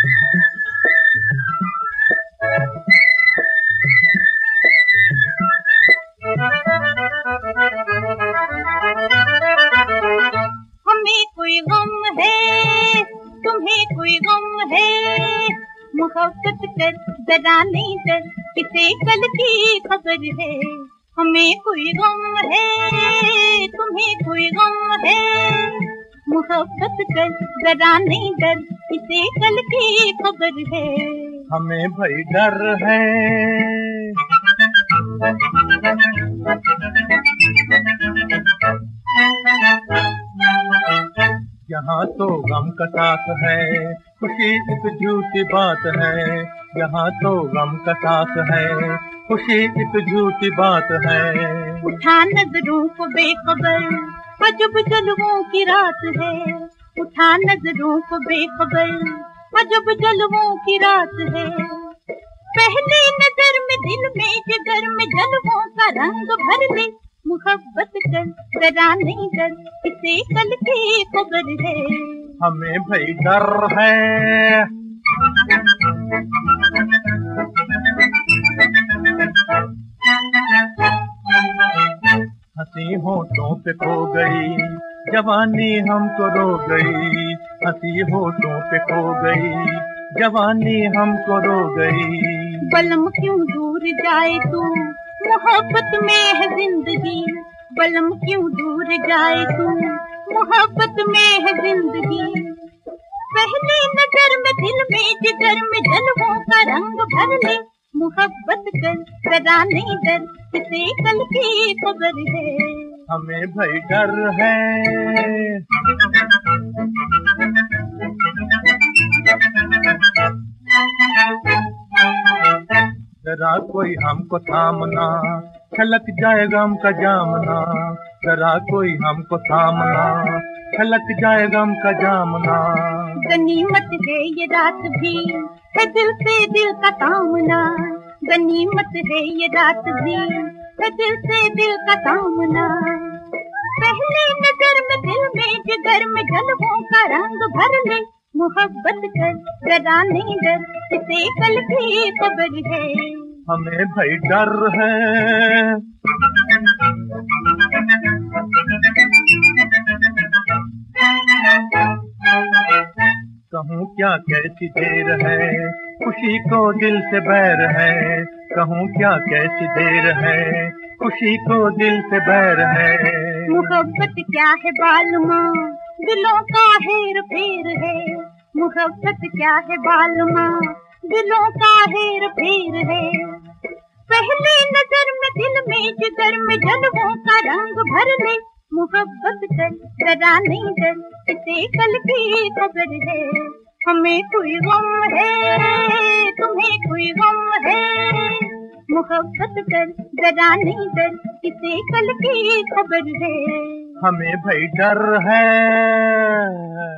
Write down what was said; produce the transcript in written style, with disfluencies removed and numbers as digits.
हमें कोई गम है, तुम्हें कोई गम है, मोहब्बत कर जरा नहीं डर, किसे कल की खबर है। हमें कोई गम है, तुम्हें कोई गम है, मोहब्बत कर जरा नहीं डर, किसे कल की खबर है। हमें भाई डर है, यहाँ तो गम का साथ है, खुशी एक झूठी बात है। यहाँ तो गम का साथ है, खुशी एक झूठी बात है। उठा नजरों को बेखबर, अजब जलवों की रात है। उठा नजरों को बेखबर, अजब जलवों की रात है। पहली नजर में दिल में जिगर में जलवों का रंग भर ले, मोहब्बत कर जरा नहीं डर, किसे कल की खबर है। हमें भाई डर है, हंसी होठों पे खो गई, जवानी हमको रो गई। हंसी होठों पे खो गई, जवानी हमको रो गई। बलम क्यों दूर जाए तू, मोहब्बत में है जिंदगी। बलम क्यों दूर जाए तू, मोहब्बत में है जिंदगी। पहली नजर में दिल में जिगर में जलवों का रंग भर ले, मोहब्बत कर जरा नहीं डर, किसे कल की खबर है। हमें भाई डर है, जरा कोई हमको थामना, छलक जाएगा गम का जामना। जरा कोई हमको थामना, छलक जाएगा गम का जामना। गनीमत है ये रात भी, है दिल से दिल का तामना। गनीमत है ये रात भी, है दिल से दिल का तामना। पहली नजर में दिल में जिगर में जलवों का रंग भर ले, मोहब्बत कर जरा नहीं डर, किसे कल की खबर है। हमें भाई डर है, कहूँ क्या कैसी देर है, खुशी को दिल से बैर है। कहूँ क्या कैसी देर है, खुशी को दिल से बैर है। मोहब्बत क्या है बालमा, दिलों का हेर फेर है। मोहब्बत क्या है बालमा, दिलों का हेर फेर है। पहली नजर में दिल में जिगर में जलवों का रंग भर ले, मोहब्बत कर जरा नहीं डर, किसे कल की खबर है। हमें कोई गम है, तुम्हें कोई गम है, मोहब्बत कर जरा नहीं डर, किसे कल की खबर है। हमें भाई डर है।